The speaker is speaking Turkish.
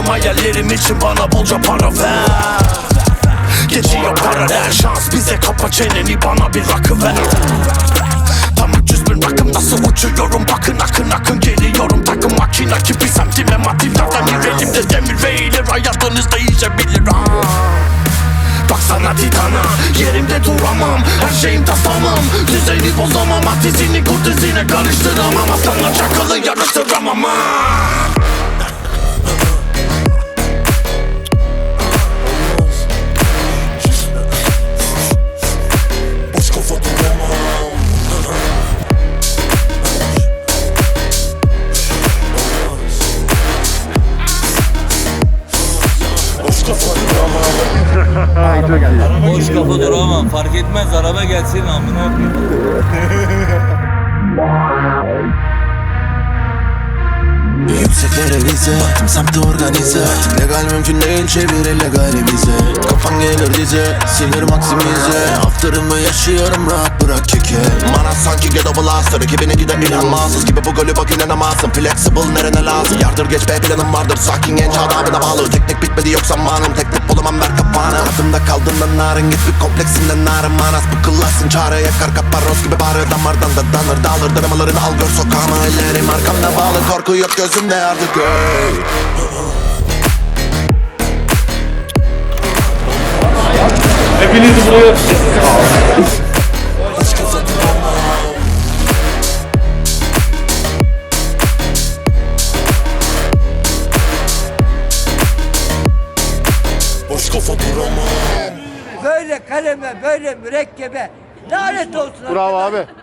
hayallerim için bana bolca para ver. Geçiyor paralel şans bize, kapa çeneni bana bir rakı ver. Tam 300 bin rakım nasıl uçuyorum, bakın akın akın geliyorum. Takım makina gibi semtime maddelerden yüreğimde demir ve iyilir. Hayatınız değişebilir ha. Baksana titana, yerimde duramam. Her şeyim tamam, düzeni bozamam. Ateşini kurtizine karıştıramam. Aslanla çakalı yarıştıramam ha. Boş kafa duramam. Boş kafa duramam. Boş kafa duramam, fark etmez araba gelsin amına koyayım. Yükseklere vize, baktım semte organize. Artık legal mümkün değil, çevir illegali bize. Kafan gelir dize, sinir maksimize. After'ımı yaşıyorum, rahat bırak keke. Mana sanki ghetto blaster, ekibine giden inanmazsız gibi bu golü bak inanamazsın. Flexible nerene lazım, yardır geç be planım vardır. Sakin genç adamına bağlı, teknik bitmedi yoksa manım. Teknik bulamam ver kapağını, aklımda kaldığında narın. Git bir kompleksinden narın manas, bıkılasın çare. Yakar kapar roz gibi bağırır, damardan da danır dağılır. Dramalarını al gör sokağıma, ellerim arkamda bağlı. Korku yok gözümde artık hey. Hepiniz buraya Boş kafa duramam. Böyle kaleme, böyle mürekkebe lanet olsun. bravo abi.